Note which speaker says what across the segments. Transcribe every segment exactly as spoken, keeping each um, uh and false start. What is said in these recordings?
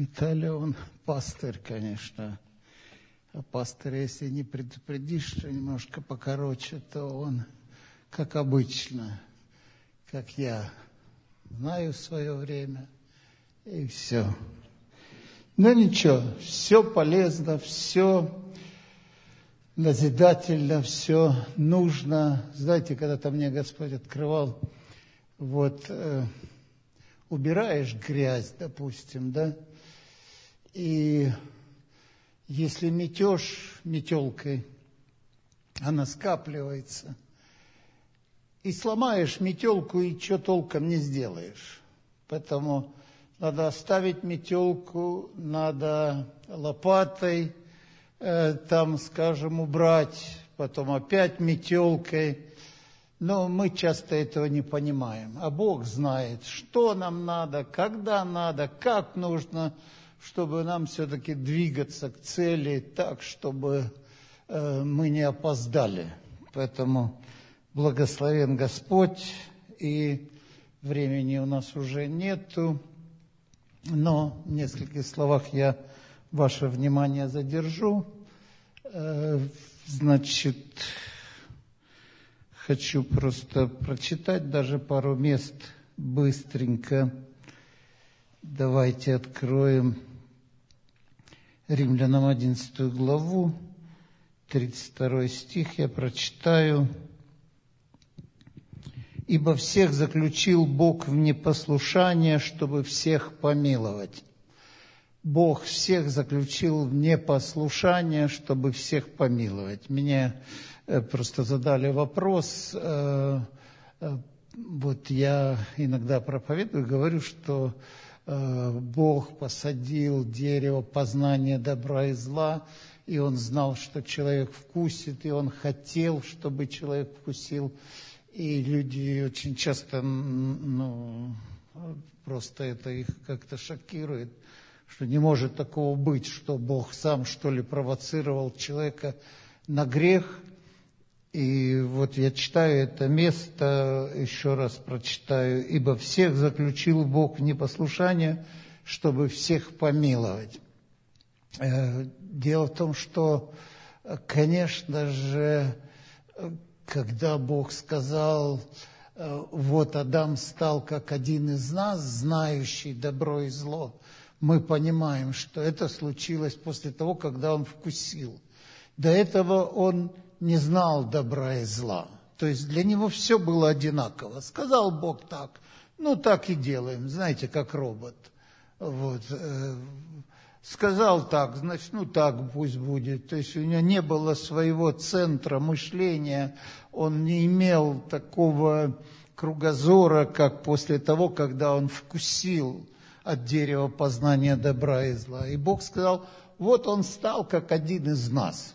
Speaker 1: Виталий, он пастырь, конечно. А пастыря, если не предупредишь, что немножко покороче, то он, как обычно, как я, знаю свое время, и все. Но ничего, все полезно, все назидательно, все нужно. Знаете, когда-то мне Господь открывал, вот, э, убираешь грязь, допустим, да, и если метешь метелкой, она скапливается, и сломаешь метелку, и что толком не сделаешь. Поэтому надо оставить метелку, надо лопатой, э, там, скажем, убрать, потом опять метелкой. Но мы часто этого не понимаем. А Бог знает, что нам надо, когда надо, как нужно, чтобы нам все-таки двигаться к цели так, чтобы э, мы не опоздали. Поэтому благословен Господь, и времени у нас уже нету. Но в нескольких словах я ваше внимание задержу. Э, значит, хочу просто прочитать даже пару мест быстренько. Давайте откроем Римлянам одиннадцатую главу, тридцать второй стих, я прочитаю. «Ибо всех заключил Бог в непослушание, чтобы всех помиловать». Бог всех заключил в непослушание, чтобы всех помиловать. Мне просто задали вопрос, вот я иногда проповедую, говорю, что Бог посадил дерево познания добра и зла, и Он знал, что человек вкусит, и Он хотел, чтобы человек вкусил. И люди очень часто, ну, просто это их как-то шокирует, что не может такого быть, что Бог сам, что ли, провоцировал человека на грех. И вот я читаю это место, еще раз прочитаю. «Ибо всех заключил Бог в непослушание, чтобы всех помиловать». Дело в том, что, конечно же, когда Бог сказал, вот Адам стал как один из нас, знающий добро и зло, мы понимаем, что это случилось после того, когда он вкусил. До этого он не знал добра и зла. То есть для него все было одинаково. Сказал Бог так, ну так и делаем, знаете, как робот. Вот. Сказал так, значит, ну так пусть будет. То есть у него не было своего центра мышления, он не имел такого кругозора, как после того, когда он вкусил от дерева познания добра и зла. И Бог сказал, вот он стал как один из нас.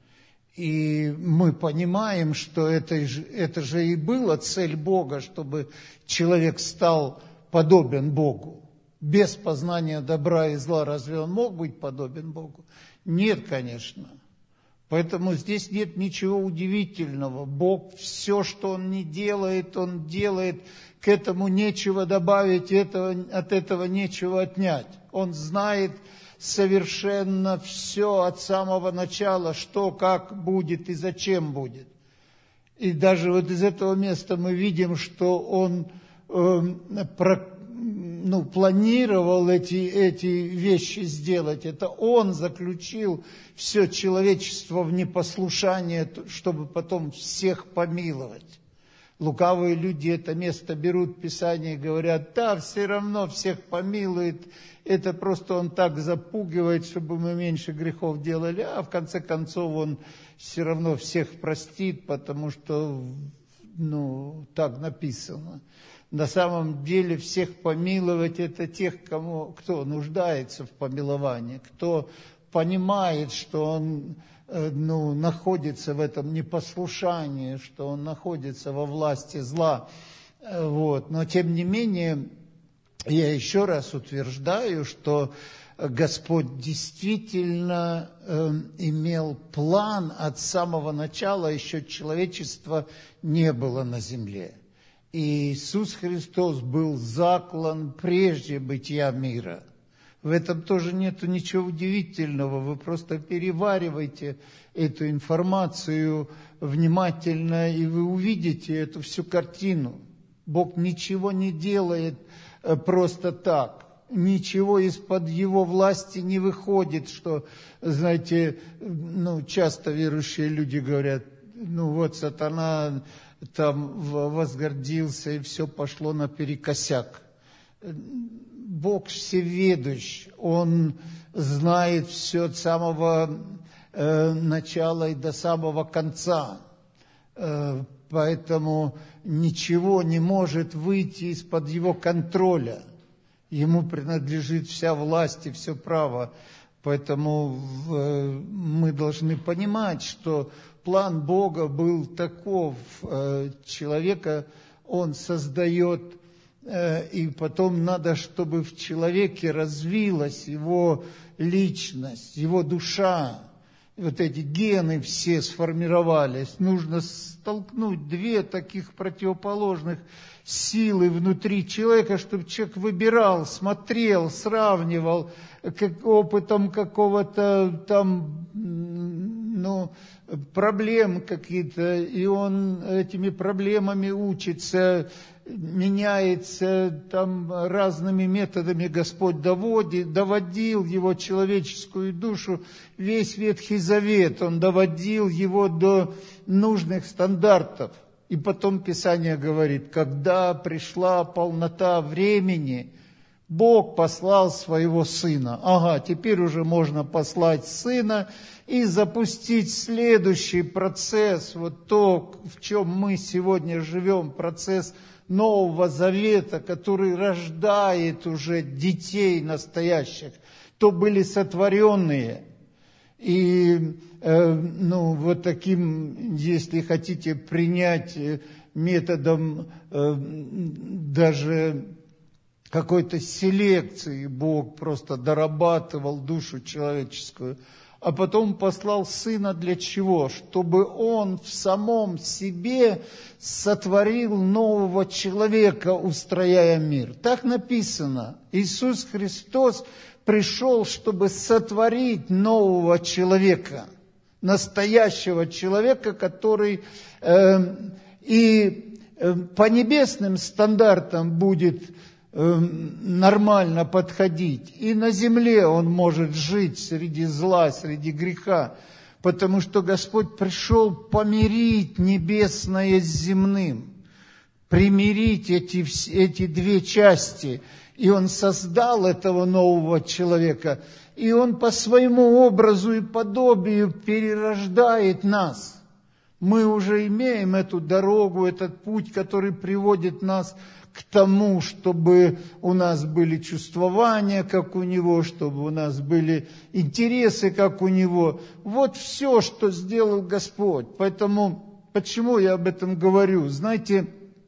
Speaker 1: И мы понимаем, что это же, это же и была цель Бога, чтобы человек стал подобен Богу. Без познания добра и зла разве он мог быть подобен Богу? Нет, конечно. Поэтому здесь нет ничего удивительного. Бог все, что Он не делает, Он делает. К этому нечего добавить, этого, от этого нечего отнять. Он знает совершенно все от самого начала, что, как будет и зачем будет. И даже вот из этого места мы видим, что Он э, про, ну, планировал эти, эти вещи сделать. Это Он заключил все человечество в непослушание, чтобы потом всех помиловать. Лукавые люди это место берут в Писании и говорят, да, все равно всех помилует. Это просто Он так запугивает, чтобы мы меньше грехов делали, а в конце концов Он все равно всех простит, потому что, ну, так написано. На самом деле всех помиловать это тех, кому, кто нуждается в помиловании, кто понимает, что он ну, находится в этом непослушании, что он находится во власти зла. Вот. Но тем не менее, я еще раз утверждаю, что Господь действительно э, имел план от самого начала, еще человечества не было на земле. И Иисус Христос был заклан прежде бытия мира. В этом тоже нету ничего удивительного. Вы просто переваривайте эту информацию внимательно, и вы увидите эту всю картину. Бог ничего не делает просто так. Ничего из-под Его власти не выходит, что, знаете, ну, часто верующие люди говорят, ну вот сатана там возгордился, и все пошло наперекосяк. Бог всеведущ, Он знает все от самого э, начала и до самого конца. Э, поэтому ничего не может выйти из-под Его контроля. Ему принадлежит вся власть и все право. Поэтому э, мы должны понимать, что план Бога был таков. Э, человека Он создает, э, и потом надо, чтобы в человеке развилась его личность, его душа. Вот эти гены все сформировались. Нужно столкнуть две таких противоположных силы внутри человека, чтобы человек выбирал, смотрел, сравнивал, как опытом какого-то там, ну, проблем какие-то, и он этими проблемами учится, меняется, там разными методами Господь доводит, доводил его человеческую душу, весь Ветхий Завет, он доводил его до нужных стандартов. И потом Писание говорит, когда пришла полнота времени, Бог послал своего Сына. Ага, теперь уже можно послать Сына и запустить следующий процесс, вот то, в чем мы сегодня живем, процесс Нового Завета, который рождает уже детей настоящих, то были сотворенные. И э, ну, вот таким, если хотите, принять методом э, даже какой-то селекции, Бог просто дорабатывал душу человеческую, а потом послал Сына для чего? Чтобы Он в самом себе сотворил нового человека, устрояя мир. Так написано. Иисус Христос пришел, чтобы сотворить нового человека, настоящего человека, который э, и э, по небесным стандартам будет э, нормально подходить, и на земле он может жить среди зла, среди греха, потому что Господь пришел помирить небесное с земным, примирить эти, эти две части. И Он создал этого нового человека, и Он по своему образу и подобию перерождает нас. Мы уже имеем эту дорогу, этот путь, который приводит нас к тому, чтобы у нас были чувствования, как у Него, чтобы у нас были интересы, как у Него. Вот все, что сделал Господь. Поэтому, почему я об этом говорю? Знаете,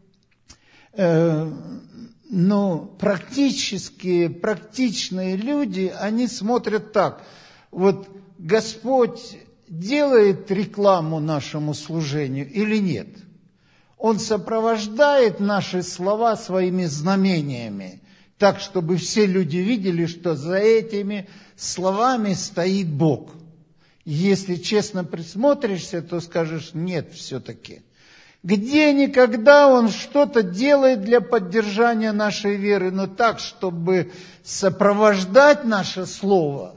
Speaker 1: э, Но практически, практичные люди, они смотрят так. Вот Господь делает рекламу нашему служению или нет? Он сопровождает наши слова своими знамениями, так, чтобы все люди видели, что за этими словами стоит Бог. Если честно присмотришься, то скажешь, нет, все-таки. Где-никогда Он что-то делает для поддержания нашей веры, но так, чтобы сопровождать наше слово,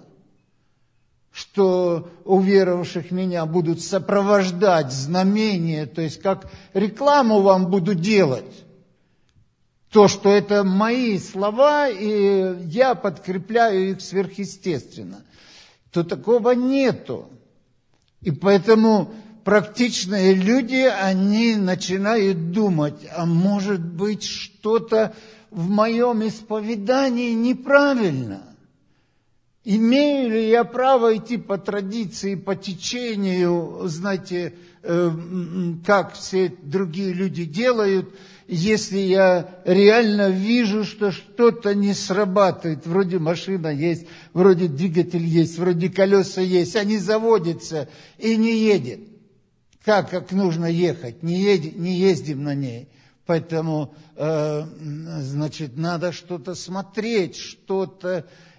Speaker 1: что уверовавших меня будут сопровождать знамения, то есть как рекламу вам буду делать, то, что это мои слова, и я подкрепляю их сверхъестественно, то такого нету. И поэтому практичные люди, они начинают думать, а может быть что-то в моем исповедании неправильно? Имею ли я право идти по традиции, по течению, знаете, как все другие люди делают, если я реально вижу, что что-то не срабатывает? Вроде машина есть, вроде двигатель есть, вроде колеса есть, а не заводится и не едет. Как, как нужно ехать, не, едем, не ездим на ней. Поэтому, э, значит, надо что-то смотреть, что-то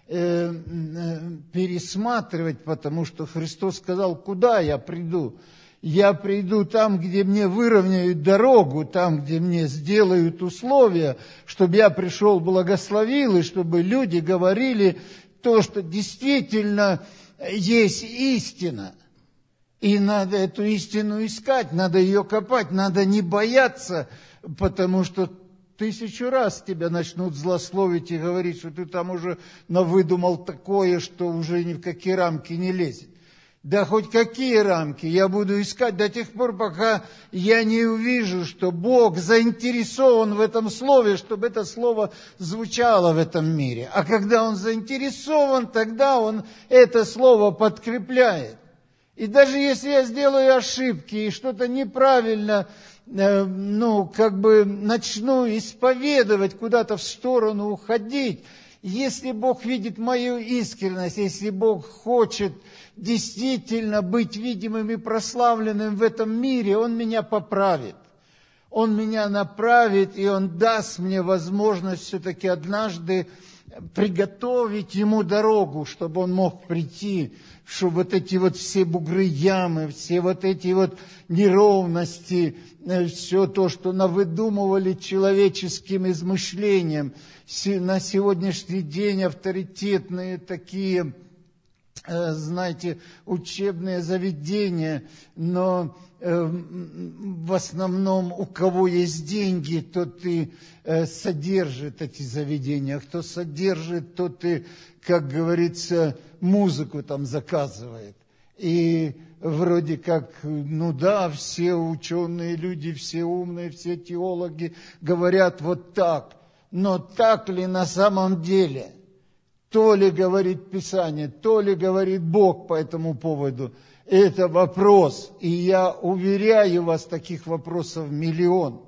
Speaker 1: э, э, пересматривать, потому что Христос сказал, куда я приду? Я приду там, где мне выровняют дорогу, там, где мне сделают условия, чтобы я пришел, благословил, и чтобы люди говорили то, что действительно есть истина. И надо эту истину искать, надо ее копать, надо не бояться, потому что тысячу раз тебя начнут злословить и говорить, что ты там уже навыдумал такое, что уже ни в какие рамки не лезет. Да хоть какие рамки, я буду искать до тех пор, пока я не увижу, что Бог заинтересован в этом слове, чтобы это слово звучало в этом мире. А когда Он заинтересован, тогда Он это слово подкрепляет. И даже если я сделаю ошибки и что-то неправильно, э, ну, как бы начну исповедовать, куда-то в сторону уходить, если Бог видит мою искренность, если Бог хочет действительно быть видимым и прославленным в этом мире, Он меня поправит. Он меня направит, и Он даст мне возможность все-таки однажды приготовить Ему дорогу, чтобы Он мог прийти, чтобы вот эти вот все бугры ямы, все вот эти вот неровности, все то, что навыдумывали человеческим измышлением, на сегодняшний день авторитетные такие, знаете, учебные заведения, но в основном у кого есть деньги, тот и содержит эти заведения, а кто содержит, тот и, как говорится, музыку там заказывает. И вроде как, ну да, все ученые люди, все умные, все теологи говорят вот так, но так ли на самом деле? То ли говорит Писание, то ли говорит Бог по этому поводу. Это вопрос. И я уверяю вас, таких вопросов миллион.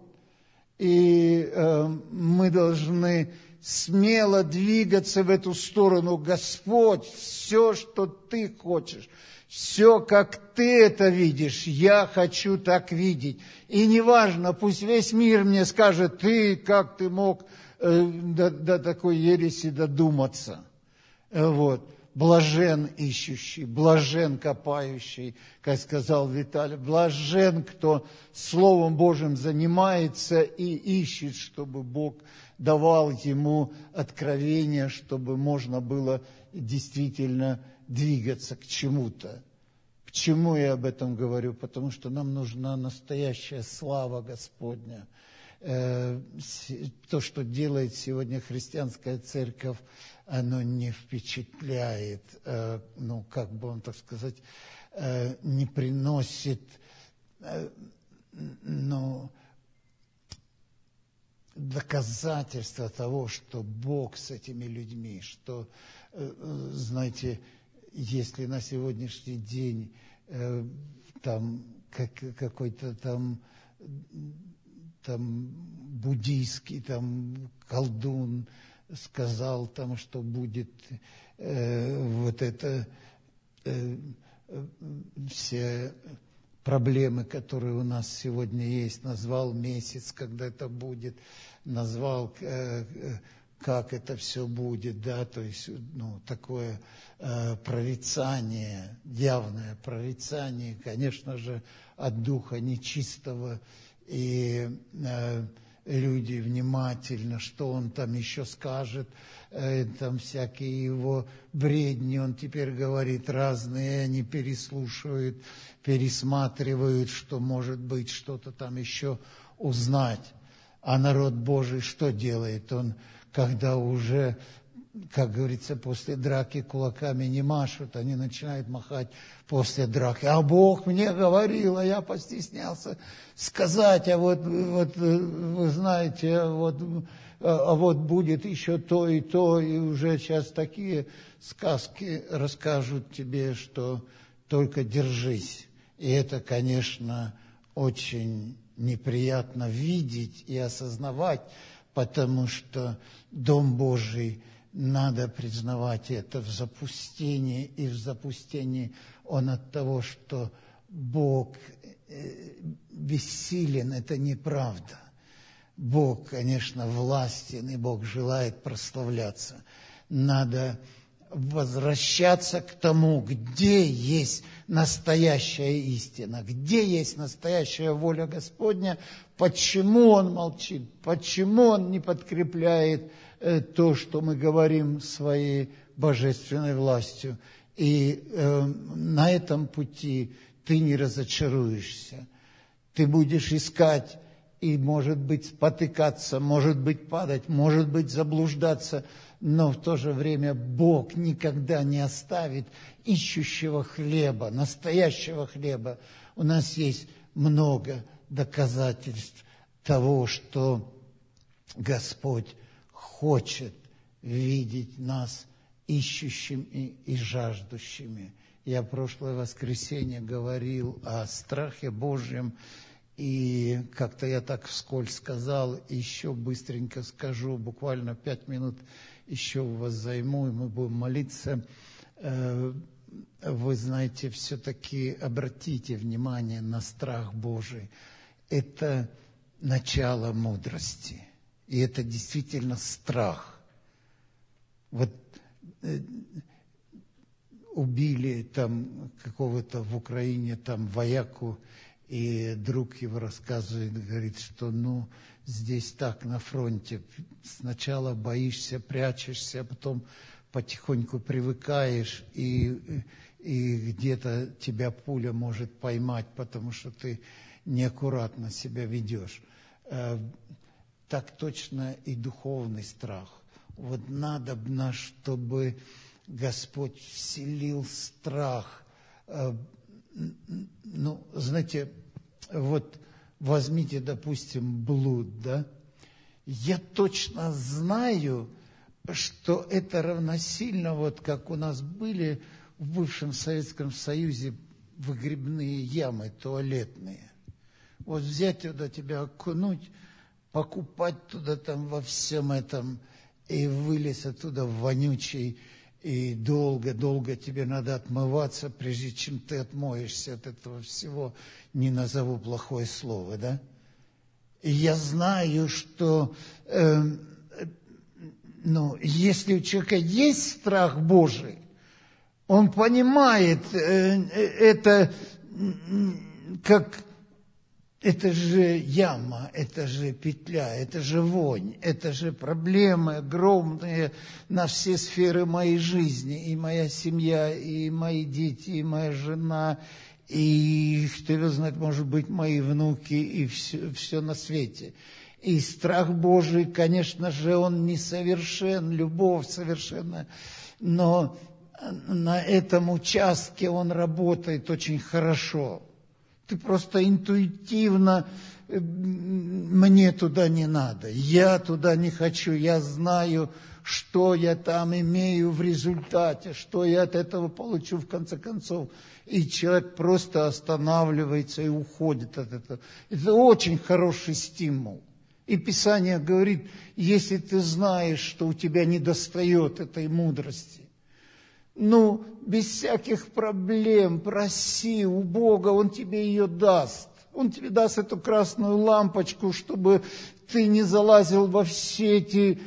Speaker 1: И э, мы должны смело двигаться в эту сторону. Господь, все, что Ты хочешь, все, как Ты это видишь, я хочу так видеть. И неважно, пусть весь мир мне скажет, Ты, как Ты мог э, до, до такой ереси додуматься. Вот. Блажен ищущий, блажен копающий, как сказал Виталий, блажен, кто Словом Божьим занимается и ищет, чтобы Бог давал ему откровение, чтобы можно было действительно двигаться к чему-то. К чему я об этом говорю? Потому что нам нужна настоящая слава Господня. То, что делает сегодня христианская церковь, оно не впечатляет, ну, как бы вам так сказать, не приносит, ну, доказательства того, что Бог с этими людьми, что, знаете, если на сегодняшний день там какой-то там, там буддийский там колдун сказал там, что будет э, вот это э, все проблемы, которые у нас сегодня есть, назвал месяц, когда это будет, назвал, э, как это все будет, да, то есть, ну, такое э, прорицание, явное прорицание, конечно же, от духа нечистого, и э, люди внимательно, что он там еще скажет, э, там всякие его бредни, он теперь говорит разные, они переслушивают, пересматривают, что может быть что-то там еще узнать. А народ Божий что делает? Он, когда уже, как говорится, после драки кулаками не машут, они начинают махать после драки. А Бог мне говорил, а я постеснялся сказать, а вот, вот вы знаете, а вот, а вот будет еще то и то, и уже сейчас такие сказки расскажут тебе, что только держись. И это, конечно, очень неприятно видеть и осознавать, потому что Дом Божий, надо признавать это, в запустении, и в запустении он от того, что Бог бессилен, это неправда. Бог, конечно, властен, и Бог желает прославляться. Надо возвращаться к тому, где есть настоящая истина, где есть настоящая воля Господня, почему Он молчит, почему Он не подкрепляет э, то, что мы говорим своей божественной властью. И э, на этом пути ты не разочаруешься. Ты будешь искать и, может быть, спотыкаться, может быть, падать, может быть, заблуждаться, но в то же время Бог никогда не оставит ищущего хлеба, настоящего хлеба. У нас есть много доказательств того, что Господь хочет видеть нас ищущими и жаждущими. Я в прошлое воскресенье говорил о страхе Божьем, и как-то я так вскользь сказал, еще быстренько скажу, буквально пять минут еще у вас займу, и мы будем молиться. Вы знаете, все-таки обратите внимание на страх Божий. Это начало мудрости, и это действительно страх. Вот убили там какого-то в Украине там вояку, и друг его рассказывает, говорит, что ну здесь так на фронте, сначала боишься, прячешься, а потом потихоньку привыкаешь, и, и где-то тебя пуля может поймать, потому что ты неаккуратно себя ведешь. Так точно и духовный страх. Вот надобно, чтобы Господь вселил страх. Ну, знаете, вот возьмите, допустим, блуд, да? Я точно знаю, что это равносильно, вот как у нас были в бывшем Советском Союзе выгребные ямы туалетные. Вот взять туда тебя, окунуть, покупать туда там во всем этом, и вылез оттуда вонючий, и долго-долго тебе надо отмываться, прежде чем ты отмоешься от этого всего, не назову плохое слово, да? И я знаю, что э, ну, если у человека есть страх Божий, он понимает э, это как... Это же яма, это же петля, это же вонь, это же проблемы огромные на все сферы моей жизни. И моя семья, и мои дети, и моя жена, и, кто его знает, может быть, мои внуки, и все, все на свете. И страх Божий, конечно же, он несовершен, любовь совершенна, но на этом участке он работает очень хорошо. Ты просто интуитивно, мне туда не надо, я туда не хочу, я знаю, что я там имею в результате, что я от этого получу в конце концов. И человек просто останавливается и уходит от этого. Это очень хороший стимул. И Писание говорит, если ты знаешь, что у тебя недостает этой мудрости, ну, без всяких проблем проси у Бога, Он тебе ее даст. Он тебе даст эту красную лампочку, чтобы ты не залазил во все эти,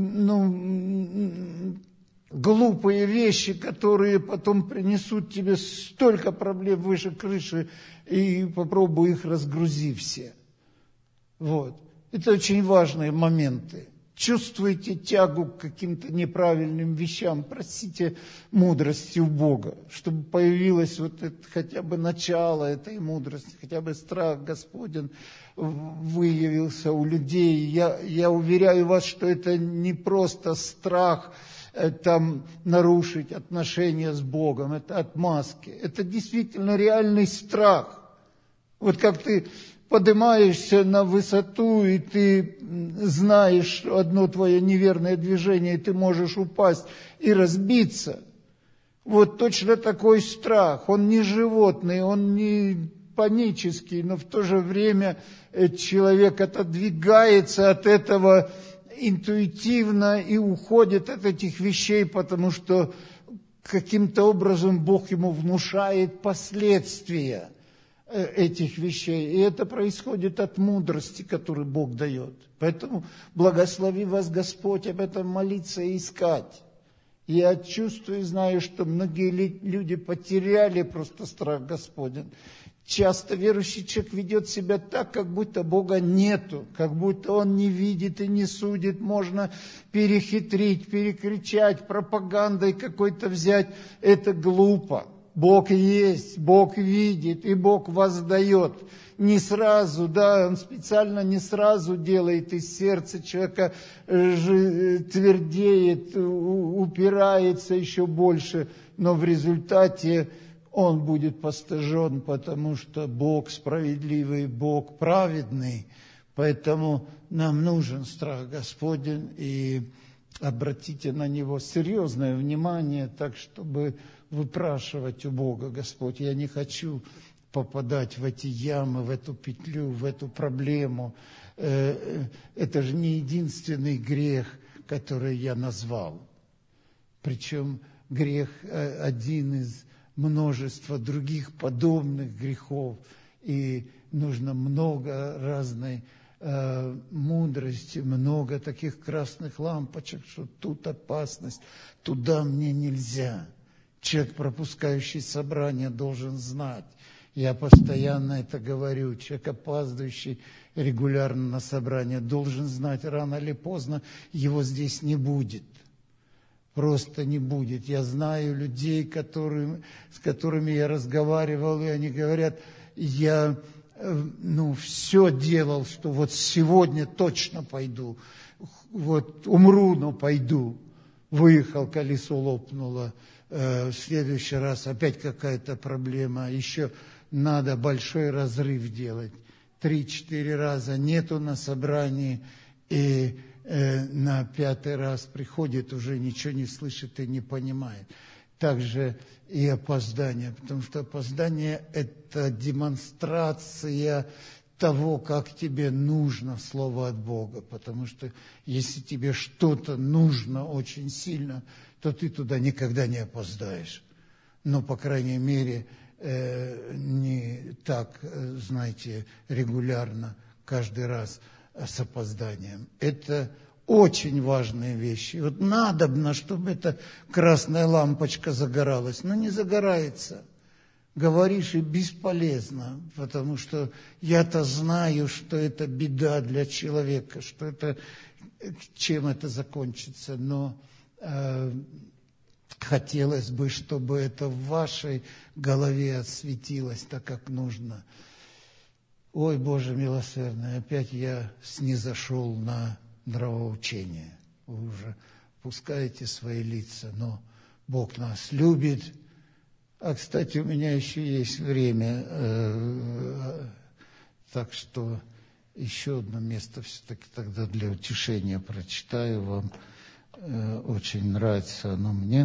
Speaker 1: ну, глупые вещи, которые потом принесут тебе столько проблем выше крыши, и попробуй их разгрузи все. Вот. Это очень важные моменты. Чувствуете тягу к каким-то неправильным вещам, просите мудрости у Бога, чтобы появилось вот это, хотя бы начало этой мудрости, хотя бы страх Господень выявился у людей. Я, я уверяю вас, что это не просто страх там, нарушить отношения с Богом, это отмазки, это действительно реальный страх. Вот как ты поднимаешься на высоту, и ты знаешь, что одно твое неверное движение, и ты можешь упасть и разбиться. Вот точно такой страх. Он не животный, он не панический, но в то же время человек отодвигается от этого интуитивно и уходит от этих вещей, потому что каким-то образом Бог ему внушает последствия этих вещей. И это происходит от мудрости, которую Бог дает. Поэтому благослови вас Господь об этом молиться и искать. Я чувствую и знаю, что многие люди потеряли просто страх Господень. Часто верующий человек ведет себя так, как будто Бога нету, как будто Он не видит и не судит. Можно перехитрить, перекричать, пропагандой какой-то взять. Это глупо. Бог есть, Бог видит, и Бог воздает. Не сразу, да, Он специально не сразу делает, из сердца человека твердеет, упирается еще больше, но в результате он будет постыжен, потому что Бог справедливый, Бог праведный. Поэтому нам нужен страх Господень, и обратите на Него серьезное внимание, так, чтобы выпрашивать у Бога: Господь, я не хочу попадать в эти ямы, в эту петлю, в эту проблему. Это же не единственный грех, который я назвал. Причем грех один из множества других подобных грехов. И нужно много разной э, мудрости, много таких красных лампочек, что тут опасность, туда мне нельзя. Человек, пропускающий собрание, должен знать. Я постоянно это говорю. Человек, опаздывающий регулярно на собрание, должен знать, рано или поздно его здесь не будет. Просто не будет. Я знаю людей, которые, с которыми я разговаривал, и они говорят: я ну, все делал, что вот сегодня точно пойду, вот умру, но пойду. Выехал, колесо лопнуло, в следующий раз опять какая-то проблема, еще надо большой разрыв делать. Три-четыре раза нету на собрании, и э, на пятый раз приходит, уже ничего не слышит и не понимает. Также и опоздание, потому что опоздание – это демонстрация того, как тебе нужно слово от Бога. Потому что если тебе что-то нужно очень сильно, то ты туда никогда не опоздаешь. Но, по крайней мере, э, не так, знаете, регулярно, каждый раз с опозданием. Это очень важные вещи. Вот надобно, чтобы эта красная лампочка загоралась, но не загорается. Говоришь, и бесполезно, потому что я-то знаю, что это беда для человека, что это, чем это закончится, но э, хотелось бы, чтобы это в вашей голове осветилось так, как нужно. Ой, Боже милосердный, опять я снизошел на нравоучение. Вы уже пускаете свои лица, но Бог нас любит. А, кстати, у меня еще есть время, э, так что еще одно место все-таки тогда для утешения прочитаю вам. Э, очень нравится оно мне.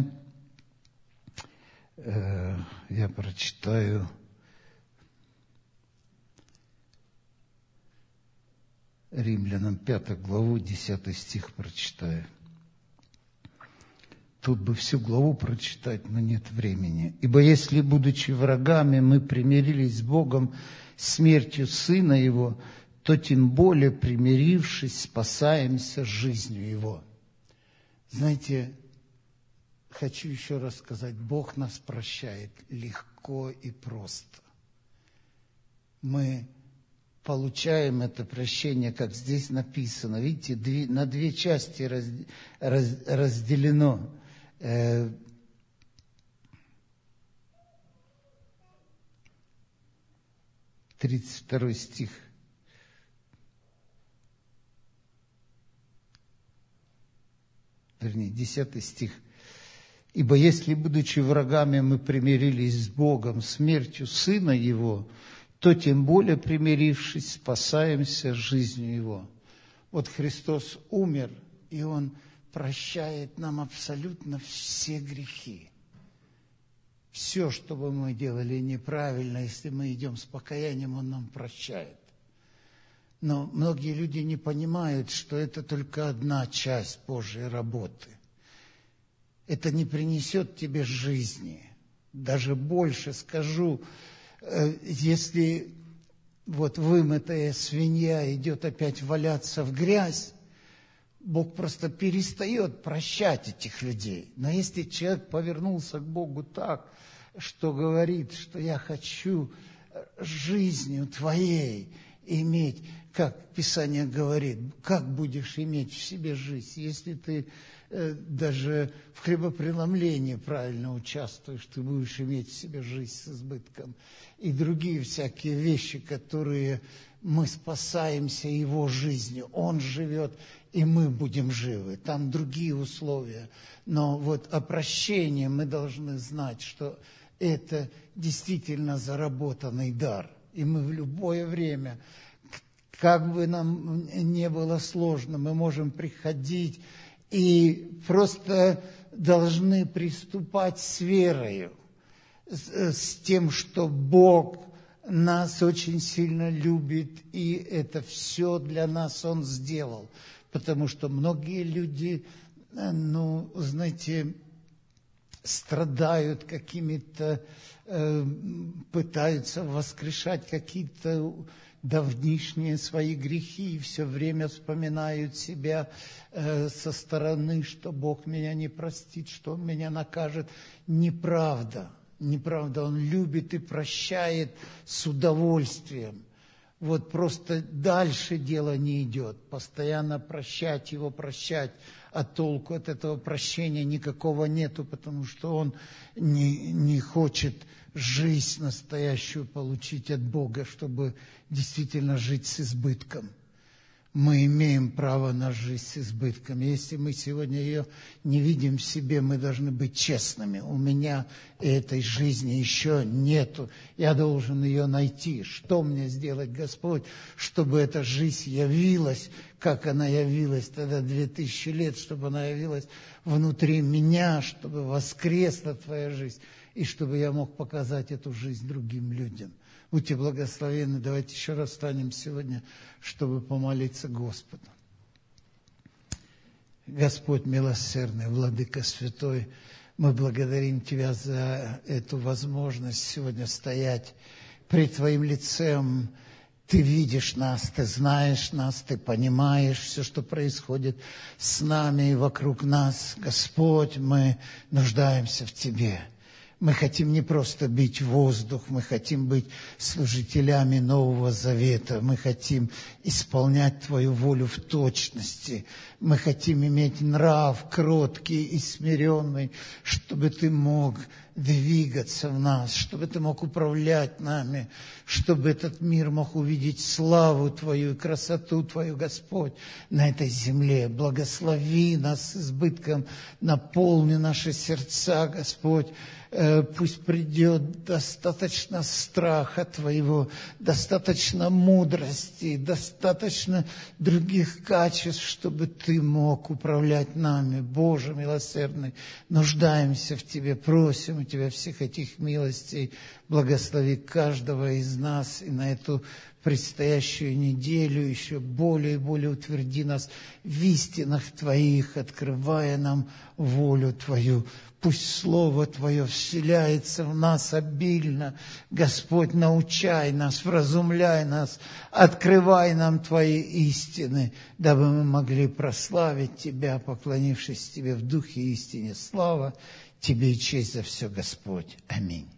Speaker 1: Э, я прочитаю Римлянам пятую главу, десятый стих прочитаю. Тут бы всю главу прочитать, но нет времени. «Ибо если, будучи врагами, мы примирились с Богом смертью Сына Его, то тем более, примирившись, спасаемся жизнью Его». Знаете, хочу еще раз сказать, Бог нас прощает легко и просто. Мы получаем это прощение, как здесь написано. Видите, две, на две части раз, раз, разделено. тридцать второй стих. Вернее, десятый стих. «Ибо если, будучи врагами, мы примирились с Богом смертью Сына Его, то тем более, примирившись, спасаемся жизнью Его». Вот Христос умер, и Он прощает нам абсолютно все грехи. Все, что бы мы делали неправильно, если мы идем с покаянием, Он нам прощает. Но многие люди не понимают, что это только одна часть Божьей работы. Это не принесет тебе жизни. Даже больше скажу, если вот вымытая свинья идет опять валяться в грязь, Бог просто перестает прощать этих людей. Но если человек повернулся к Богу так, что говорит, что я хочу жизнью твоей иметь, как Писание говорит, как будешь иметь в себе жизнь, если ты э, даже в хлебопреломлении правильно участвуешь, ты будешь иметь в себе жизнь с избытком. И другие всякие вещи, которые мы спасаемся Его жизнью, Он живет, и мы будем живы. Там другие условия. Но вот о прощении мы должны знать, что это действительно заработанный дар. И мы в любое время, как бы нам не было сложно, мы можем приходить и просто должны приступать с верою, с, с тем, что Бог нас очень сильно любит, и это все для нас Он сделал. Потому что многие люди, ну, знаете, страдают какими-то, э, пытаются воскрешать какие-то давнишние свои грехи и все время вспоминают себя э, со стороны, что Бог меня не простит, что Он меня накажет. Неправда, неправда. Он любит и прощает с удовольствием. Вот просто дальше дело не идет. Постоянно прощать его, прощать, а толку от этого прощения никакого нету, потому что он не, не хочет жизнь настоящую получить от Бога, чтобы действительно жить с избытком. Мы имеем право на жизнь с избытком. Если мы сегодня ее не видим в себе, мы должны быть честными. У меня этой жизни еще нету. Я должен ее найти. Что мне сделать, Господь, чтобы эта жизнь явилась, как она явилась тогда две тысячи лет, чтобы она явилась внутри меня, чтобы воскресла Твоя жизнь, и чтобы я мог показать эту жизнь другим людям. Будьте благословенны. Давайте еще раз встанем сегодня, чтобы помолиться Господу. Господь милосердный, Владыка Святой, мы благодарим Тебя за эту возможность сегодня стоять пред Твоим лицем. Ты видишь нас, Ты знаешь нас, Ты понимаешь все, что происходит с нами и вокруг нас. Господь, мы нуждаемся в Тебе. Мы хотим не просто бить воздух, мы хотим быть служителями Нового Завета, мы хотим исполнять Твою волю в точности, мы хотим иметь нрав кроткий и смиренный, чтобы Ты мог двигаться в нас, чтобы Ты мог управлять нами, чтобы этот мир мог увидеть славу Твою и красоту Твою, Господь, на этой земле. Благослови нас с избытком, наполни наши сердца, Господь. Пусть придет достаточно страха Твоего, достаточно мудрости, достаточно других качеств, чтобы Ты мог управлять нами. Боже милосердный, нуждаемся в Тебе, просим у Тебя всех этих милостей. Благослови каждого из нас и на эту предстоящую неделю еще более и более утверди нас в истинах Твоих, открывая нам волю Твою. Пусть Слово Твое вселяется в нас обильно. Господь, научай нас, вразумляй нас, открывай нам Твои истины, дабы мы могли прославить Тебя, поклонившись Тебе в духе и истине. Слава Тебе и честь за все, Господь. Аминь.